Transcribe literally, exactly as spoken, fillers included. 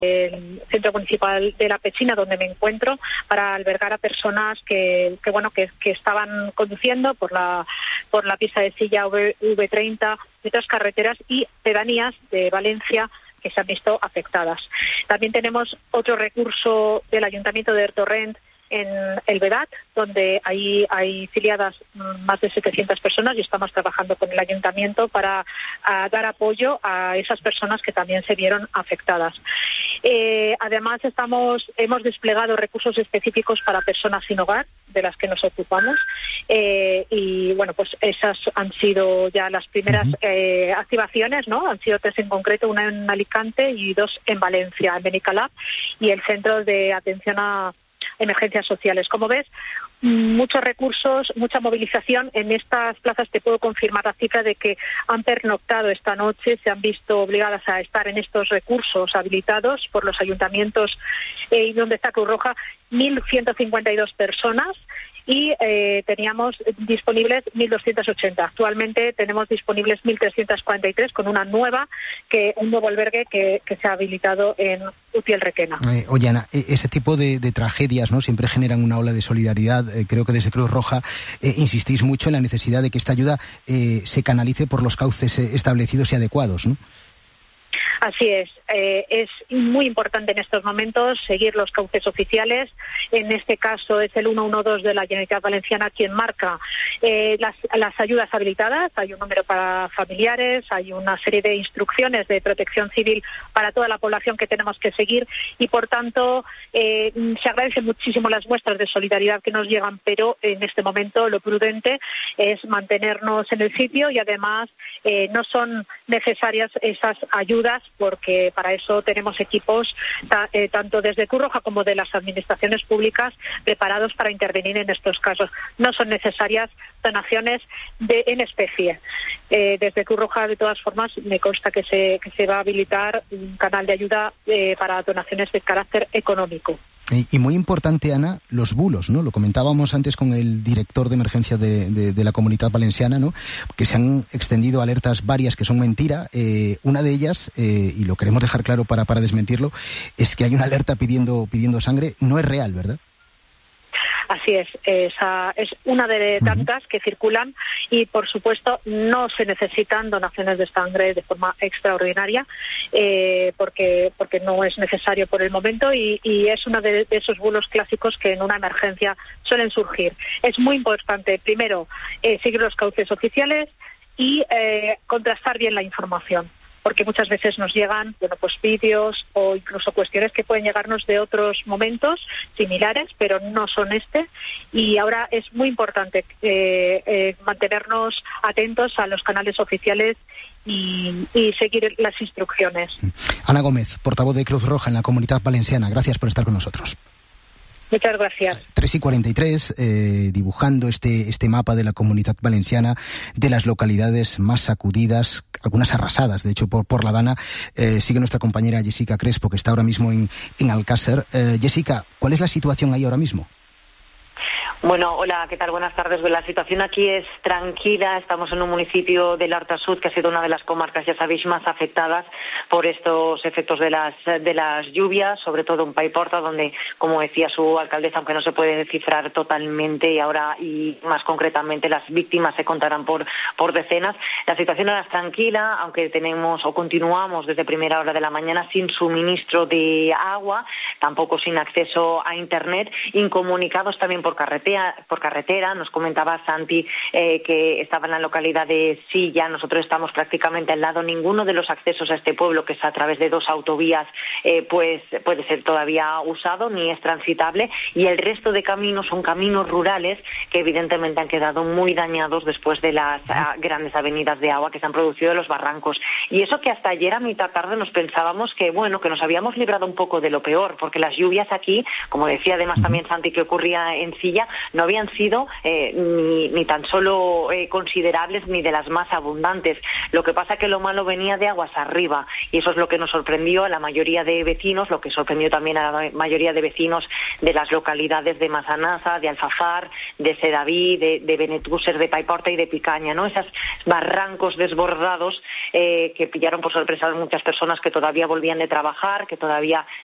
el Centro Municipal de La Pechina, donde me encuentro, para albergar a personas que, que bueno, que, que estaban conduciendo por la por la pista de Silla V treinta y otras carreteras y pedanías de Valencia que se han visto afectadas. También tenemos otro recurso del Ayuntamiento de Torrent en el Vedat, donde ahí hay filiadas más de setecientas personas y estamos trabajando con el ayuntamiento para a, dar apoyo a esas personas que también se vieron afectadas. Eh, además, estamos hemos desplegado recursos específicos para personas sin hogar, de las que nos ocupamos, eh, y bueno, pues esas han sido ya las primeras eh, activaciones, ¿no? Han sido tres en concreto, una en Alicante y dos en Valencia, en Benicalap, y el Centro de Atención a Emergencias Sociales. Como ves, muchos recursos, mucha movilización. En estas plazas te puedo confirmar la cifra de que han pernoctado esta noche, se han visto obligadas a estar en estos recursos habilitados por los ayuntamientos eh, y donde está Cruz Roja, mil ciento cincuenta y dos personas. Y eh, teníamos disponibles mil doscientos ochenta. Actualmente tenemos disponibles mil trescientos cuarenta y tres con una nueva, que un nuevo albergue que, que se ha habilitado en Utiel Requena. Eh, oye, Ana, ese tipo de, de tragedias, ¿no? Siempre generan una ola de solidaridad. Eh, creo que desde Cruz Roja eh, insistís mucho en la necesidad de que esta ayuda eh, se canalice por los cauces eh, establecidos y adecuados, ¿no? Así es, eh, es muy importante en estos momentos seguir los cauces oficiales. En este caso es el ciento doce de la Generalitat Valenciana quien marca eh, las, las ayudas habilitadas. Hay un número para familiares, hay una serie de instrucciones de protección civil para toda la población que tenemos que seguir y, por tanto, eh, se agradecen muchísimo las muestras de solidaridad que nos llegan, pero en este momento lo prudente es mantenernos en el sitio y, además, eh, no son necesarias esas ayudas, porque para eso tenemos equipos ta, eh, tanto desde Cruz Roja como de las administraciones públicas preparados para intervenir en estos casos. No son necesarias donaciones de, en especie. Eh, desde Cruz Roja, de todas formas, me consta que se, que se va a habilitar un canal de ayuda eh, para donaciones de carácter económico. Y, y muy importante, Ana, los bulos, ¿no? Lo comentábamos antes con el director de emergencia de, de, de la Comunitat Valenciana, ¿no? Que se han extendido alertas varias que son mentira. Eh, una de ellas, eh, y lo queremos dejar claro para, para desmentirlo, es que hay una alerta pidiendo, pidiendo sangre. No es real, ¿verdad? Así es, esa es una de tantas que circulan y, por supuesto, no se necesitan donaciones de sangre de forma extraordinaria eh, porque porque no es necesario por el momento y, y es uno de, de esos bulos clásicos que en una emergencia suelen surgir. Es muy importante, primero, eh, seguir los cauces oficiales y eh, contrastar bien la información, porque muchas veces nos llegan, bueno, pues vídeos o incluso cuestiones que pueden llegarnos de otros momentos similares, pero no son este. Y ahora es muy importante eh, eh, mantenernos atentos a los canales oficiales y, y seguir las instrucciones. Ana Gómez, portavoz de Cruz Roja en la Comunitat Valenciana, gracias por estar con nosotros. Muchas gracias. tres y cuarenta y tres, eh, dibujando este, este mapa de la Comunitat Valenciana, de las localidades más sacudidas, algunas arrasadas, de hecho, por, por la Dana. Eh, sigue nuestra compañera Jessica Crespo, que está ahora mismo en, en Alcácer. Eh, Jessica, ¿cuál es la situación ahí ahora mismo? Bueno, hola, ¿qué tal? Buenas tardes. La situación aquí es tranquila. Estamos en un municipio del Artasud, que ha sido una de las comarcas, ya sabéis, más afectadas por estos efectos de las de las lluvias, sobre todo en Paiporta, donde, como decía su alcaldesa, aunque no se puede descifrar totalmente, y ahora y más concretamente las víctimas se contarán por por decenas. La situación ahora es tranquila, aunque tenemos o continuamos desde primera hora de la mañana sin suministro de agua, tampoco sin acceso a internet, incomunicados también por carretera. Por carretera, nos comentaba Santi eh, que estaba en la localidad de Silla. Nosotros estamos prácticamente al lado. Ninguno de los accesos a este pueblo, que es a través de dos autovías, eh, pues puede ser todavía usado ni es transitable. Y el resto de caminos son caminos rurales que evidentemente han quedado muy dañados después de las uh, grandes avenidas de agua que se han producido en los barrancos. Y eso que hasta ayer a mitad tarde nos pensábamos que, bueno, que nos habíamos librado un poco de lo peor, porque las lluvias aquí, como decía además también Santi que ocurría en Silla, no habían sido eh, ni, ni tan solo eh, considerables ni de las más abundantes. Lo que pasa que lo malo venía de aguas arriba y eso es lo que nos sorprendió a la mayoría de vecinos, lo que sorprendió también a la mayoría de vecinos de las localidades de Massanassa, de Alfafar, de Sedaví, de, de Benetúser, de Paiporta y de Picaña, ¿no? Esos barrancos desbordados eh, que pillaron por sorpresa a muchas personas que todavía volvían de trabajar, que todavía